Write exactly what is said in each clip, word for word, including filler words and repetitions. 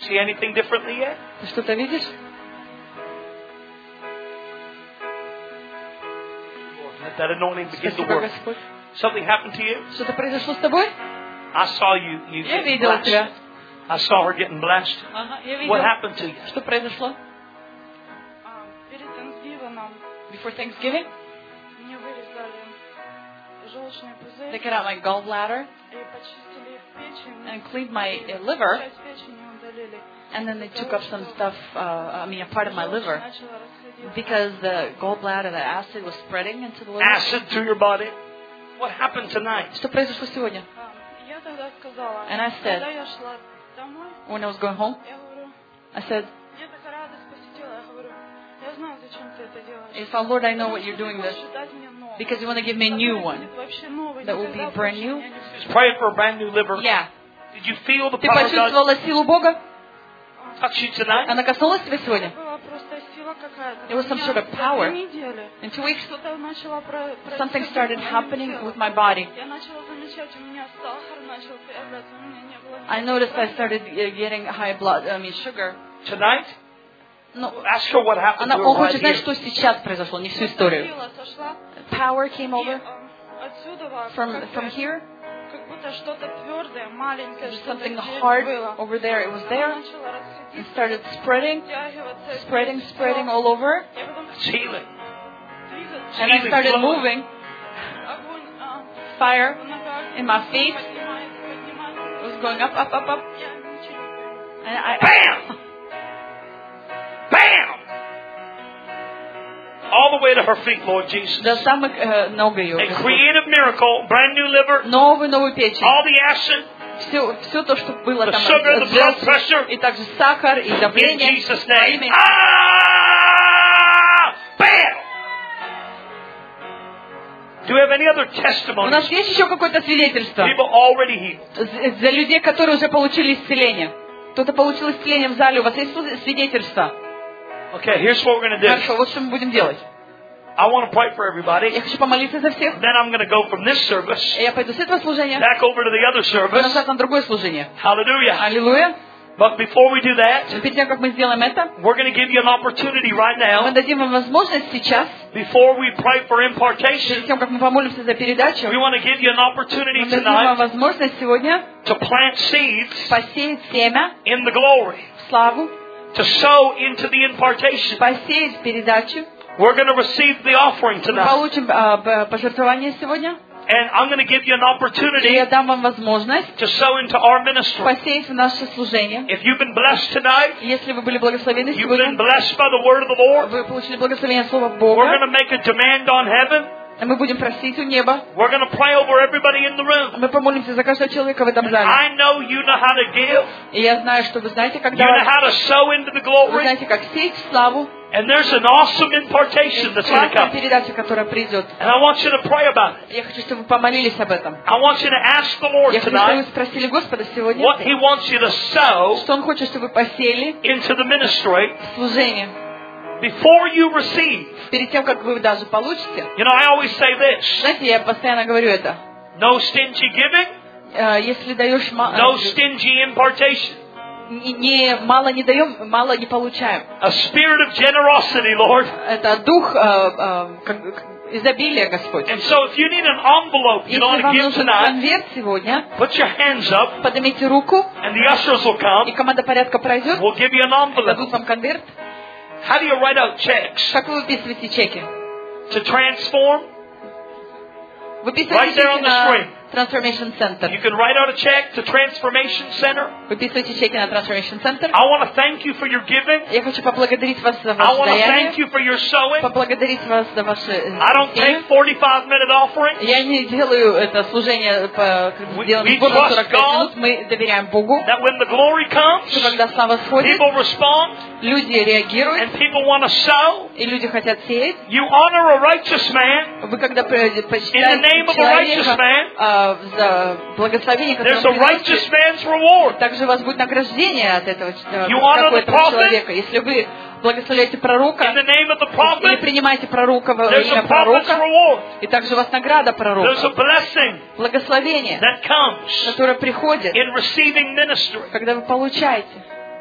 See anything differently yet? Ты что-то видишь? Let that anointing begin to Спасибо, work. Господь. Something happened to you? Что-то произошло с тобой? I saw you. You Я getting видела тебя. blessed. I saw her getting blessed. Ага, я What видела. happened to you? Что произошло? А, перед Thanksgiving Before Thanksgiving, мне вырезали желчный пузырь they cut out my gallbladder и почистили печень. and cleaned my uh, liver, Часть печени удалили. and then they took up some stuff, uh, I mean, a part of my liver, Начала расходиться. because the gallbladder, the acid was spreading into the liver. Acid through your body. What happened tonight? Что произошло сегодня? А, Я тогда сказала, And I said- когда я шла домой, When I was going home, я говорю, I said, мне такая радость посетила, я говорю, я знаю, зачем ты это делаешь. if, oh Lord, I know what you're Потому doing что this, ты хочешь дать мне новое. because you want to give me a new Который one. будет вообще новый, that will be никогда brand больше new. меня не будет. Just praying for a brand new liver. Yeah. Did you feel the Ты power of God почувствовала силу Бога? touch you tonight? Она коснулась тебя сегодня? Была просто сила какая-то. It was some У меня sort of за power. две недели In two weeks, что-то начало про- something происходить started с моим happening телом. with my body. Я начала замечать, у меня сахар начал появляться, у меня не было I никакого noticed I сахара. started uh, getting high blood, I mean sugar. Tonight? No, Ask her what happened она, to her он right хочет знать, here. что сейчас произошло, не всю историю. Сила сошла, Power came и over э, отсюда from как, from here. как будто что-то твердое, маленькое, There's что-то something здесь hard было. over there. It was Оно there начало and расходиться, started spreading, втягиваться, spreading, здесь spreading всё. all over. Я потом It's healing. двигаться, And I Healing started flowing. moving. огонь а, Fire в ногах, in my feet. поднимается, поднимается. It was going up, up, up, up. Я ничего не понимаю. And I, Bam! Bam! All the way to her feet, Lord Jesus. до самых э, ног ее. A creative miracle, brand new liver, Новую, новую печень. all the acid, Все, все то, что было the там, sugar, the э, blood желчь, pressure, и также сахар, и in давление. Jesus' Во name. имя- Ah! Bam! Do we have any other У testimonies? нас есть еще какое-то свидетельство People already healed. З- за людей, которые уже получили исцеление? Кто-то получил исцеление в зале, у вас есть свидетельство? Okay, here's what we're going to do. Хорошо, вот что мы будем делать. I want to pray for everybody. Я хочу помолиться за всех. Then I'm going to go from this service И я пойду с этого служения back over to the other service. назад на другое служение. Hallelujah. Аллилуйя. But before we do that, Но перед тем, как мы сделаем это, we're going to give you an opportunity right мы now, дадим вам возможность сейчас, before we pray for перед impartation, тем, как мы помолимся за передачу, we want to give you an opportunity мы дадим вам tonight возможность сегодня to plant seeds посеять семя in the glory, в славу, to sow into the impartation. посеять передачу. We're going to receive the offering Мы tonight. получим а, п- пожертвование сегодня. And I'm going to give you an И opportunity я дам вам возможность to sow into our ministry. посеять в наше служение. If you've been blessed tonight, Если вы были благословены you've been сегодня, blessed by the word of the Lord, вы получили благословение Слова we're Бога, going to make a demand on heaven. мы будем просить у неба, We're going to pray over everybody in the room. мы помолимся за каждого человека в этом зале. I know you know how to give. И я знаю, что вы знаете, как You know давать. how to sow into the Вы glory. знаете, как сеять в славу. And there's an awesome impartation that's going to Классная come. передача, которая придет. And I want you to pray about it. Я хочу, чтобы вы помолились об этом. I want you to ask the Lord Я хочу, чтобы вы tonight спросили Господа сегодня, what He wants you to sow что Он хочет, чтобы вы посеяли into the ministry в служение. before you receive. Перед тем, как вы даже получите. You know, I always say this. Знаете, я постоянно говорю это. No stingy giving, Э, Если даешь ма- no э, stingy impartation. не, не- мало не даем, мало не получаем. A spirit of generosity, Lord. Это дух э, э, как- как изобилия, Господь. And so if you need an envelope, you Если know how to вам give нужен tonight, конверт сегодня, put your hands up поднимите руку, and the ushers will и come. команда порядка пройдет, We'll give you an и дадут envelope. вам конверт. How do you write out checks? Как вы выписываете чеки? To transform? Выписываете Right there on чеки the на screen. Transformation Center. You can write out a check to Transformation Center. Выписывайте чеки на Transformation Center. I want to thank you for your giving. Я хочу поблагодарить вас за I ваше want to даяние, thank you for your sowing. поблагодарить вас за ваше I don't семя. take forty-five minute offerings. Я не делаю это служение, по, We- сделано we сбор на trust сорок пять God. минут. Мы доверяем Богу, That when the glory comes, что когда слава сходит, people respond люди реагируют, and people want to sow. и люди хотят сеять. You honor a righteous man. Вы когда In the почитаете name of a righteous человека man, а, за благословение, которое there's a он righteous приносит, man's reward. также у вас будет награждение от этого э, You honor the какого-то prophet. человека. Если вы благословляете пророка, In the name of the или prophet, принимаете пророка во there's имя a prophet's пророка, reward. и также у вас награда There's пророка, a blessing благословение, that comes которое приходит, in receiving ministry. когда вы получаете.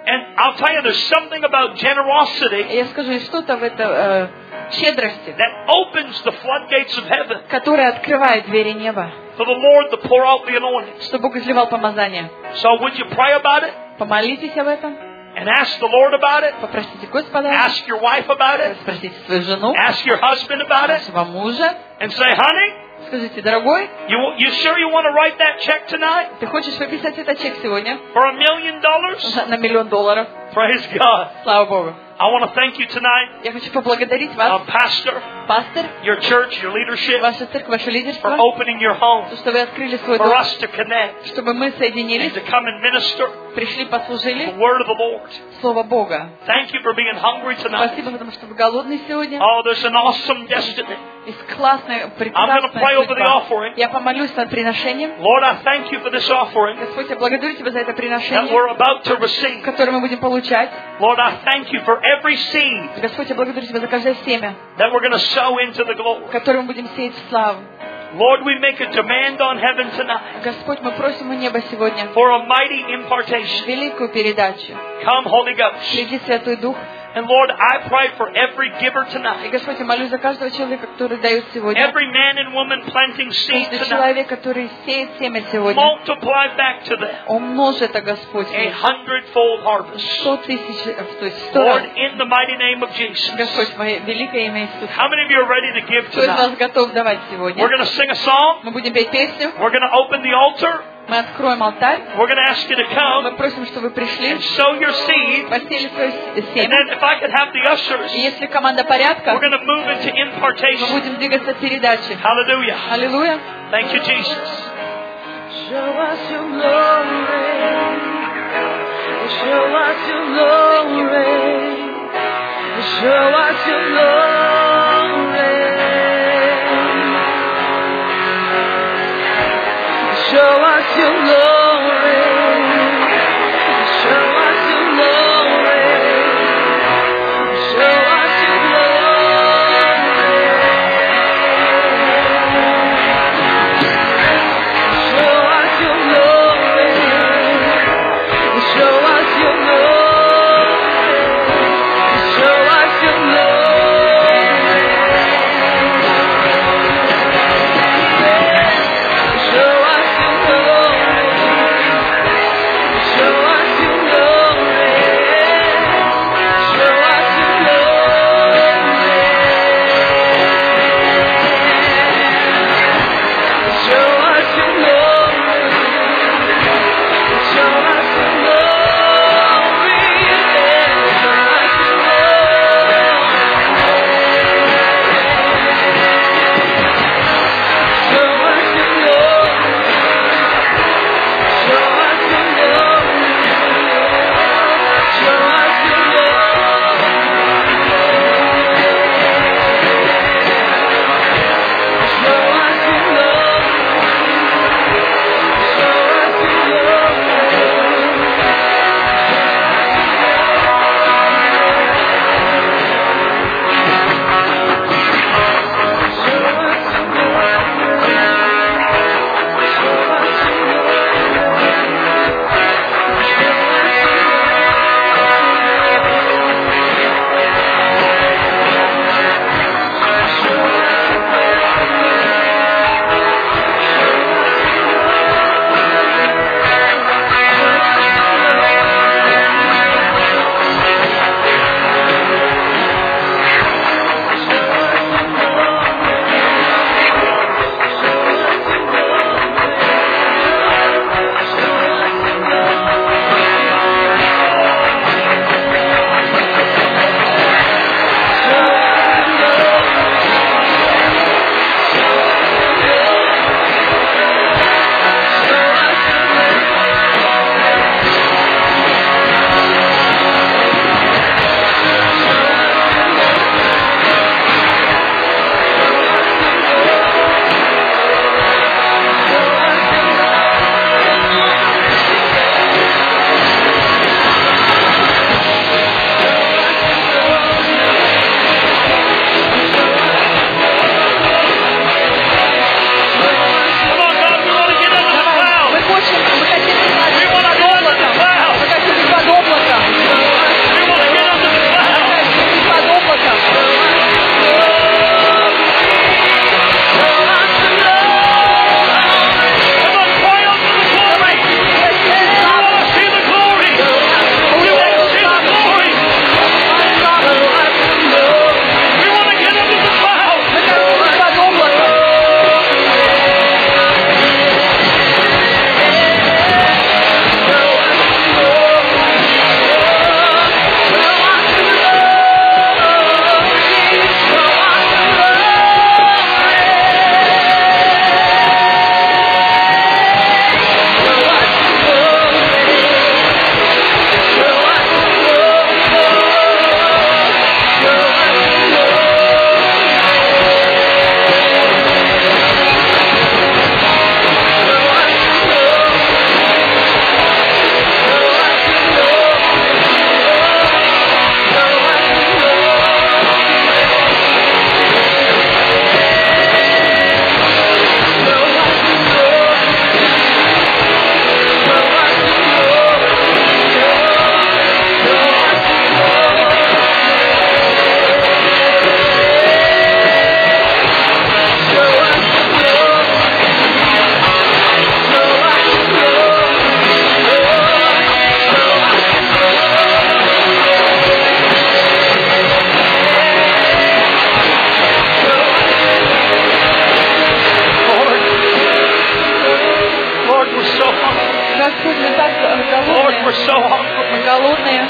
And I'll tell you, there's something about generosity И я скажу, есть что-то в этой э, щедрости, that opens the floodgates of heaven которая открывает двери неба, for the Lord to pour out the anointing. что Бог изливал помазание. So would you pray about it Помолитесь об этом, and ask the Lord about it? попросите Господа, Ask your wife about it? спросите свою жену, Ask your husband about it? вашего мужа, And say, honey, скажите, дорогой, you, you sure you want to write that check tonight ты хочешь выписать этот чек сегодня for a million dollars? на миллион долларов? Praise God. Слава Богу. I want to thank you tonight, Я хочу поблагодарить uh, вас, Pastor, пастор, your church, your leadership, ваша церковь, ваше for лидерство, opening your home, что вы открыли свой for дом, us to connect чтобы мы and соединились, to come and minister пришли, the послужили word of the Lord. Слово Бога. Thank you for being hungry tonight. Спасибо, потому что вы голодны сегодня. Oh, there's an awesome destiny. Есть классная, I'm прекрасная going to pray over the судьба. offering. Я помолюсь над приношением. Lord, I thank you for this offering Господь, я благодарю Тебя за это that приношение, we're about to receive. которое мы будем получать. Lord, I thank you for every seed Господь, я благодарю Тебя за каждое семя, that we're going to sow into the glory. которое мы будем сеять в славу. Lord, we make a demand on heaven tonight Господь, мы просим у неба сегодня for a mighty impartation. великую передачу. Come, Holy Ghost. Приди, Святой Дух. And Lord, I pray for every giver И, tonight, Господь, я молюсь за каждого человека, который дает сегодня. every man and woman planting seed Каждый tonight. человек, который сеет семя сегодня. Multiply back to them Умножь это, Господь. a hundredfold harvest. Сто тысяч, э, то есть сто Lord, раз. in the mighty name of Jesus. Господь, в мое великое имя Иисуса. How many of you are ready to give Кто из вас tonight? готов давать We're сегодня? going to sing a song. Мы будем петь песню. We're going to open the altar. Мы откроем алтарь. We're going to ask you to come Мы просим, чтобы вы пришли, and sow your seed. посеяли свое с- And семя. then if I could have the И ushers, если команда we're порядка, going to move into мы impartation. будем двигаться к передаче. Hallelujah. Аллилуйя. Thank you, Jesus. Show us your glory. Show us your glory. Show us your glory. Show us your glory. Show us your glory. Show us your glory. Show us your glory. исцеление.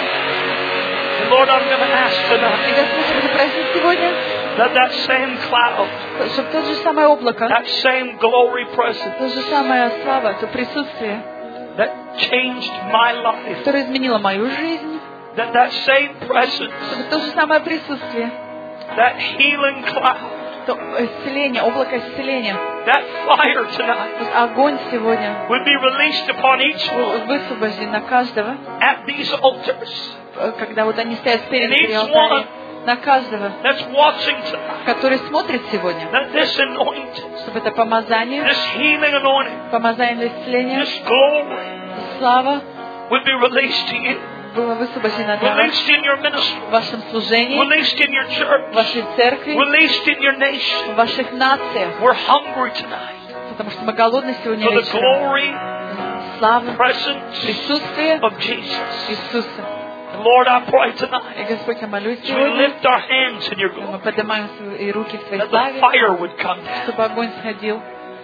And Lord, I'm going to ask И, tonight Господь, я буду просить сегодня, that that same cloud, чтобы то же самое облако, that same glory presence то же самое слава, то присутствие, that changed my life, которое изменило мою жизнь, that that same presence, чтобы то же самое присутствие, that healing cloud, то исцеление, облако исцеления, that fire tonight вот огонь сегодня would be released upon each one высвобожден на каждого, at these altars, когда вот они стоят перед And each алтарем, one на каждого, that's watching tonight, который смотрит сегодня, that this anointing, чтобы это помазание, this healing anointing, помазание для исцеления, this glory слава would be released to you, была высвобождена для вас released in your ministry, в вашем служении, released in your в church, вашей церкви, released in your nation. в ваших нациях, We're hungry tonight потому что мы голодны сегодня for the вечером. glory, Слава, presence присутствие of Jesus. Иисуса. And Lord, I pray И, tonight, Господь, я молюсь as we сегодня, lift our hands in your мы glory, поднимаем свои руки в Твоей that the славе, fire would come down. чтобы огонь сходил.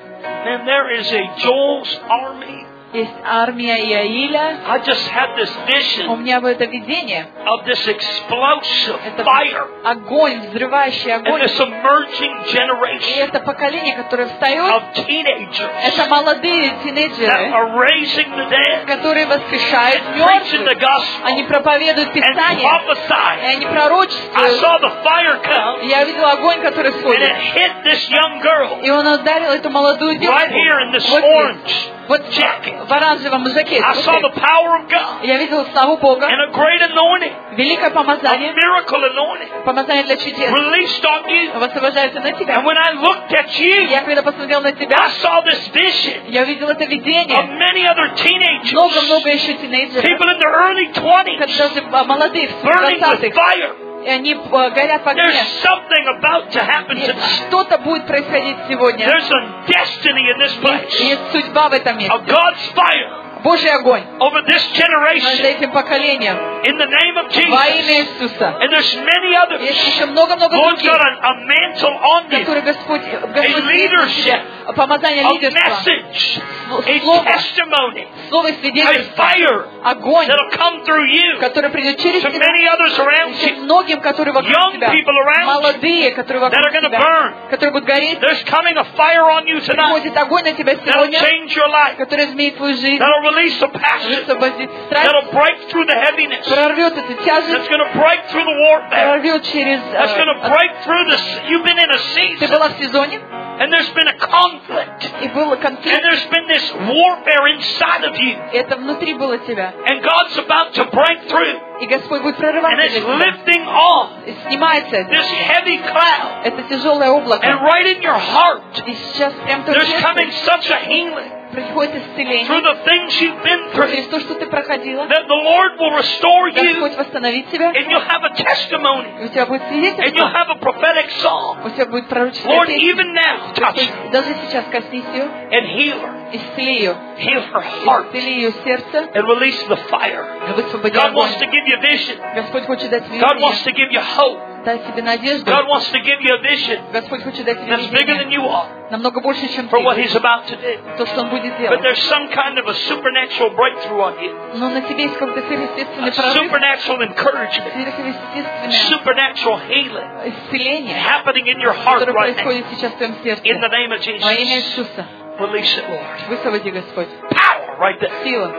And there is a Joel's army. Есть армия Иаиля. I just had this У vision меня было это видение. of this explosive Это fire огонь, взрывающий and огонь. this emerging И generation это поколение, которое встает, of teenagers это молодые that тинейджеры, are raising the dead, которые воскрешают preaching the мертвых. Они gospel, проповедуют and Писание, и prophesying. они I пророчествуют. saw the fire come, И я видела огонь, который and it сходит. hit this young girl И он ударил эту молодую девушку. right here in this Вот здесь, orange вот jacket. в оранжевом жакете. I Вот saw здесь. the power of God Я видела славу Бога, and a great anointing, великое a помазание, miracle anointing помазание для чудес, released on you. высвобождается на тебя. And when I looked at you, Я когда посмотрел на I тебя, saw this vision я видела это of видение. many other teenagers, Много-много еще тинейджеров, people in their early twenties, даже а, молодые, в burning with двадцатых, fire. и они а, горят в огне. There's something about to happen И tonight. что-то будет происходить сегодня. There's a destiny in this Есть, place есть судьба в этом месте. of God's fire Божий огонь over this над generation этим поколением in the name of во имя Jesus. Иисуса. And there's many others. Есть еще много-много God's других, got a, a mantle on you, которые Господь, Господь a дает leadership, тебе помазание a лидерства, message, a слово, testimony, слово a свидетельства, fire огонь, that'll come through you который придет через to тебя, many others around еще you. многим, которые вокруг Young тебя, people around you молодые, которые that are вокруг going to тебя, burn. которые будут гореть. There's coming a fire on you tonight Приходит огонь на тебя that'll сегодня, change your life, который изменит твою жизнь, that'll release a passion, высвободит страсть, that'll break through the heaviness, прорвет эту that's тяжесть, going to break through the warfare, прорвет через... that's going to э, break through this. You've been in a Ты season, была в сезоне, and there's been a conflict, и был and конфликт, there's been this warfare inside of you, и это внутри было тебя. and God's about to break through, И Господь будет and прорываться it's для тебя. lifting off И снимается это. this heavy cloud, Это тяжелое облако. and right in your heart, И сейчас прям твое there's coming сердце such a healing приходит through исцеление. the things you've been through, Через то, что ты проходила, that the Lord will restore you, Господь восстановит тебя. and you'll have a testimony, И у тебя будет and you'll свидетельство. have a prophetic song. У тебя будет пророческая Lord, песня. even now, touch Господь, her даже сейчас коснись ее, and heal her, исцели ее. heal her heart, Исцели ее сердце, and release the fire. и высвободи God огонь. wants to give you vision. Господь хочет дать God wants видение, to give you hope. дать тебе надежду. God wants to give you a vision Господь хочет дать тебе that's bigger than видение, you are намного больше, чем for what ты. He's about to do. То, что Он будет But делать. there's some kind of a supernatural breakthrough on you, Но на тебе есть какой-то сверхъестественный a прорыв, supernatural encouragement, сверхъестественное supernatural healing исцеление, happening in your heart которое right now. происходит сейчас в твоем сердце. In the name of Во имя Jesus, Иисуса. release it, Lord. Высвободи, Господь. Power right there. Сила.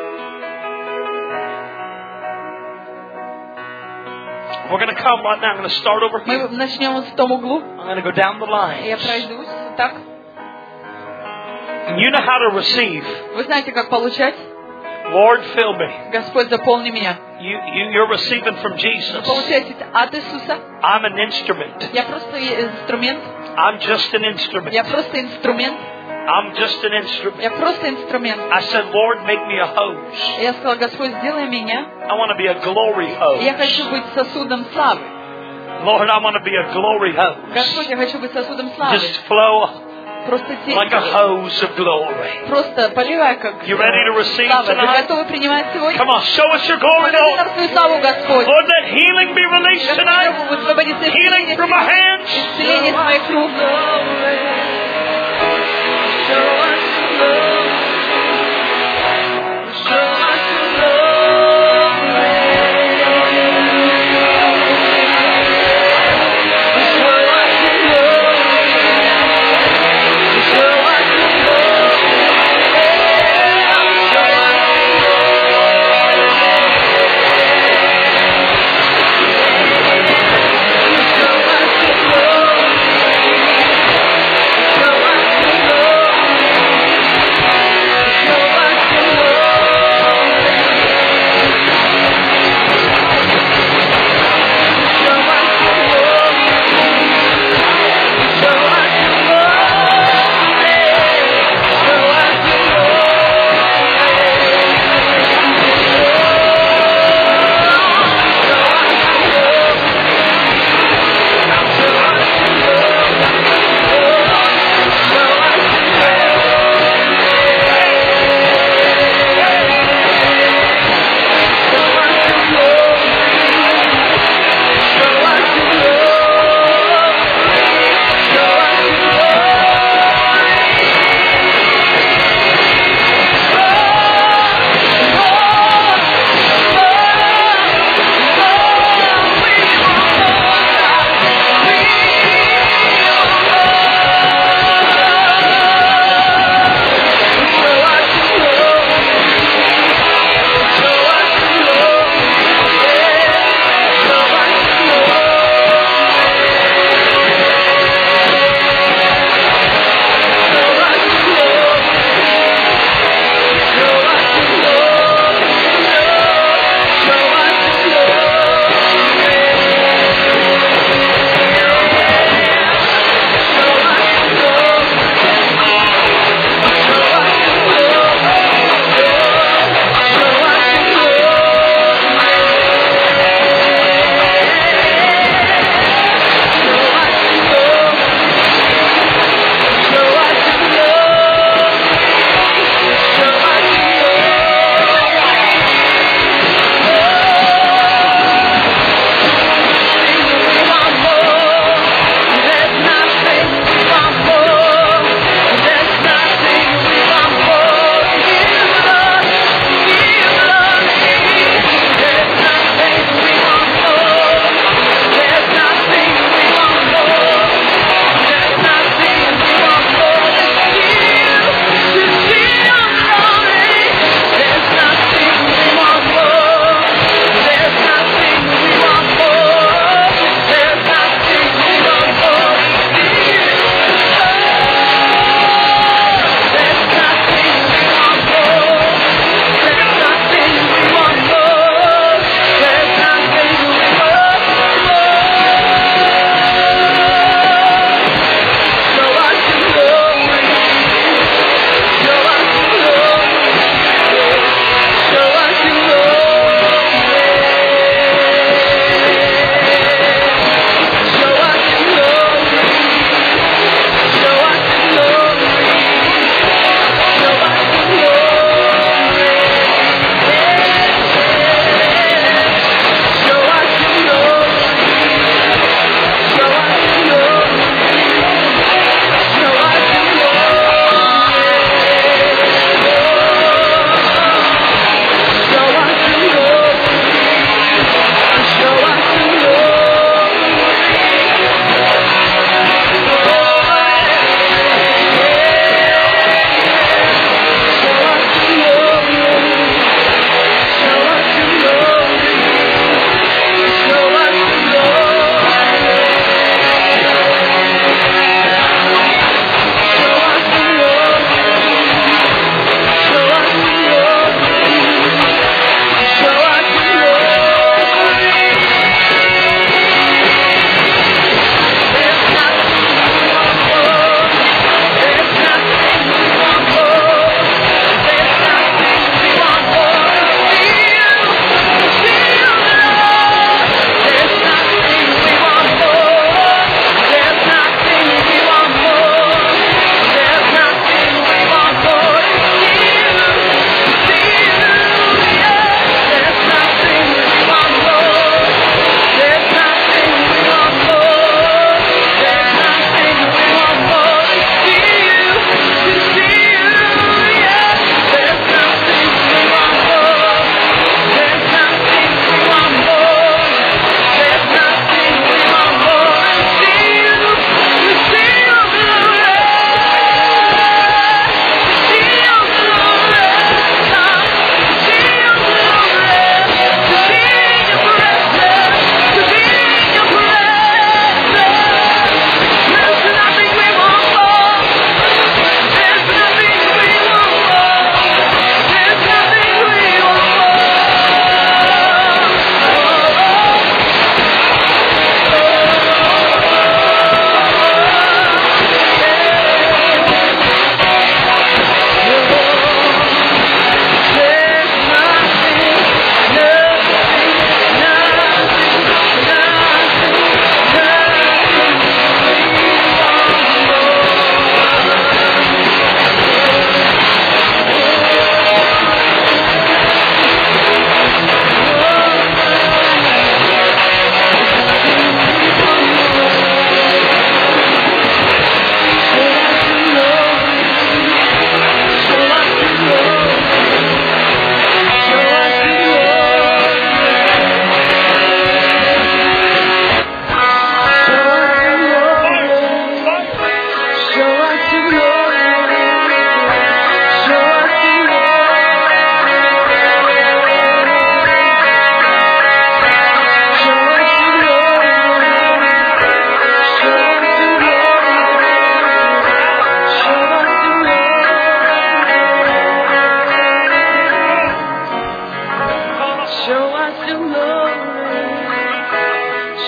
We're going to come right now. I'm going to start over Мы here. начнем вот в том углу. I'm going to go down the line. Я пройдусь. Так. And you know how to receive. Вы знаете, как получать? Lord, fill me. Господь, заполни меня. You, you, you're receiving from Jesus. Получайте от Иисуса. I'm an instrument. Я просто инструмент. I'm just an instrument. Я просто инструмент. I'm just an instrument. Я просто инструмент. I said, Lord, make me a hose. И я сказала, Господь, сделай меня. I want to be a glory И я hose. хочу быть сосудом славы. Lord, I want to be a glory hose. Господь, я хочу быть сосудом славы. Just flow Просто те- like a hose of glory. Просто поливай, как You ready to receive слава. Вы tonight? готовы принимать сегодня? Come on, show us your glory, Покажи нам Lord. свою славу, Господь. Lord, let healing be released Господь, tonight. высвободится Healing исцеление, from my hands. исцеление с моих рук.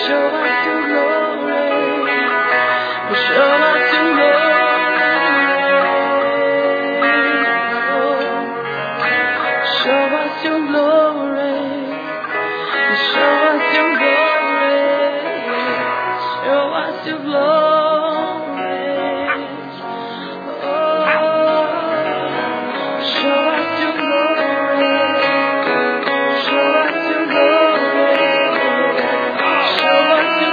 Show us your glory. Show us your glory. Show us your glory. Show us your glory. Show us your glory. Oh, show us your glory. Show us your glory. Show us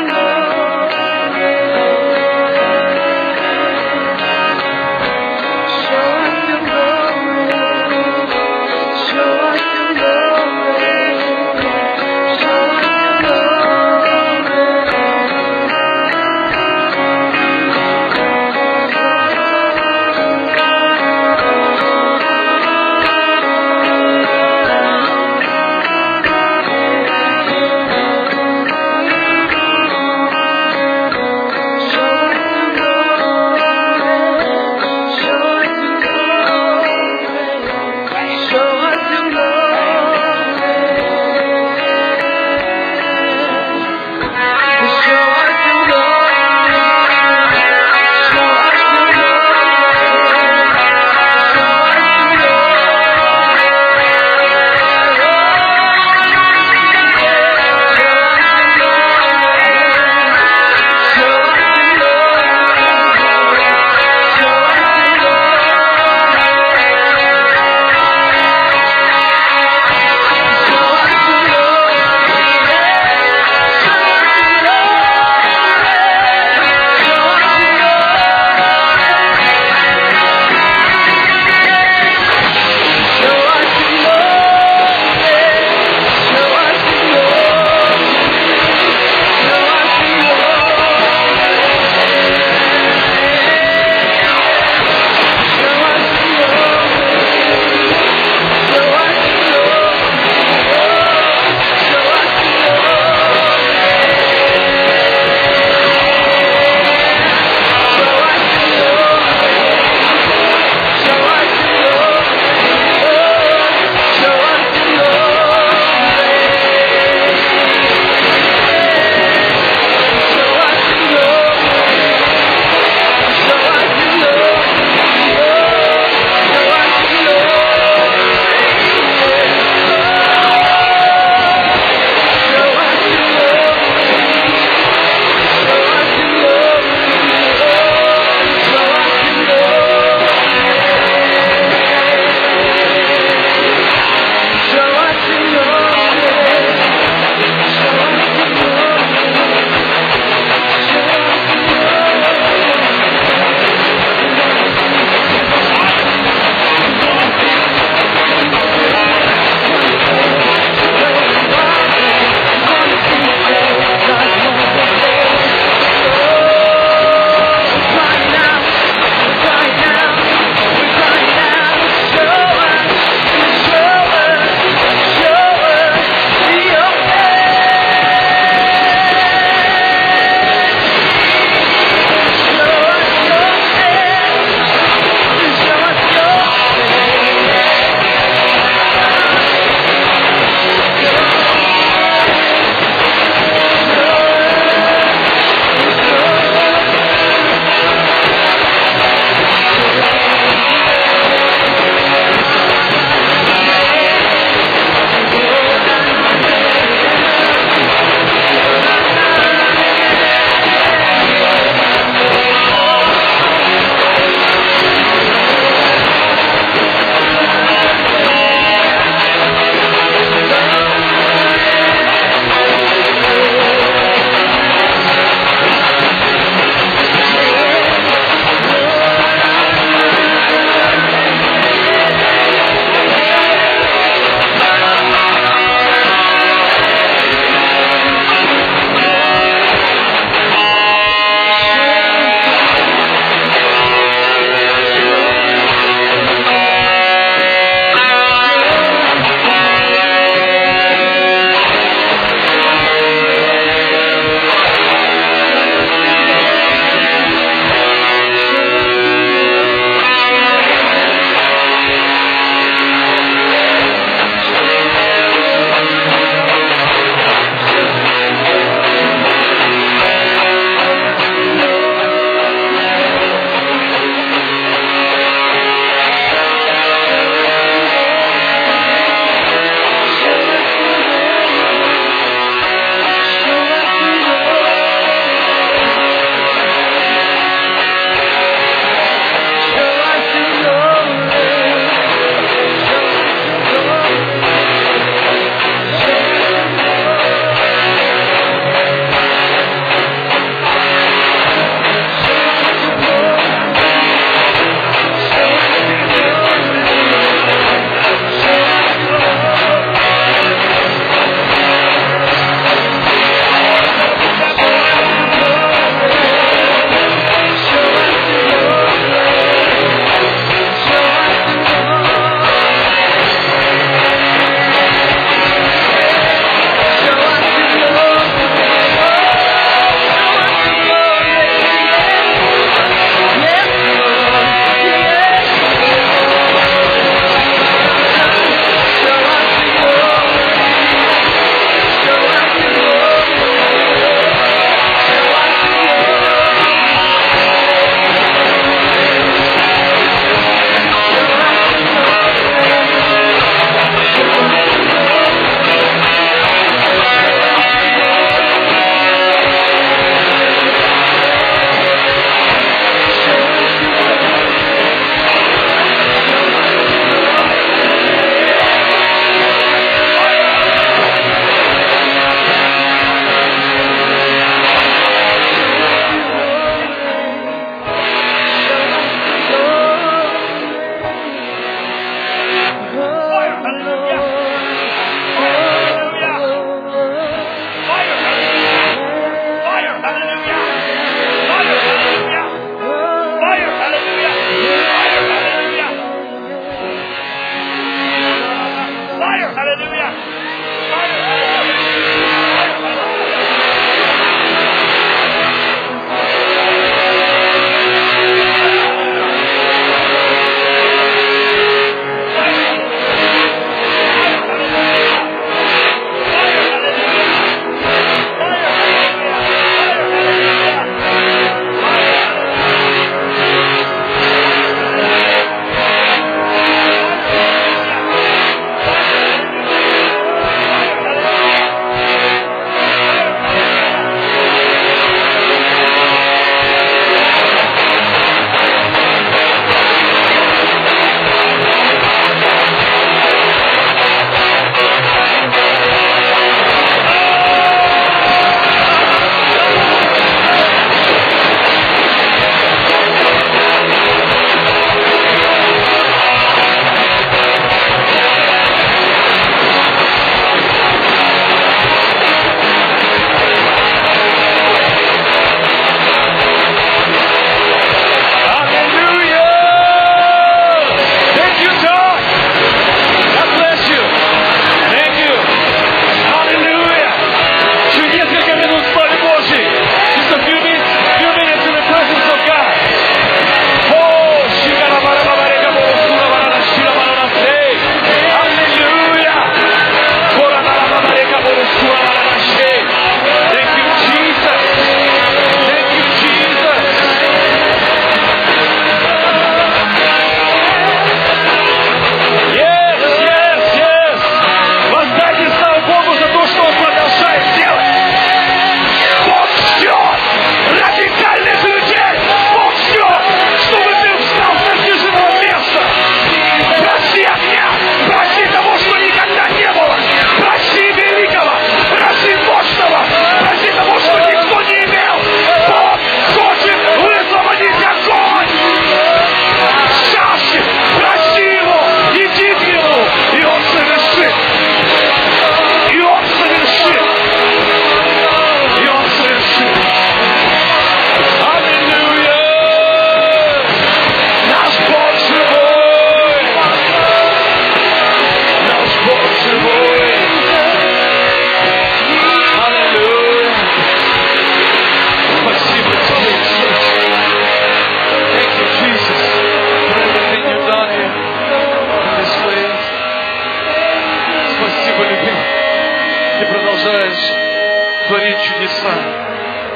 продолжаешь творить чудеса.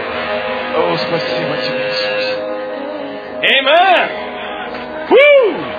О, спасибо тебе, Иисус. Amen. Woo!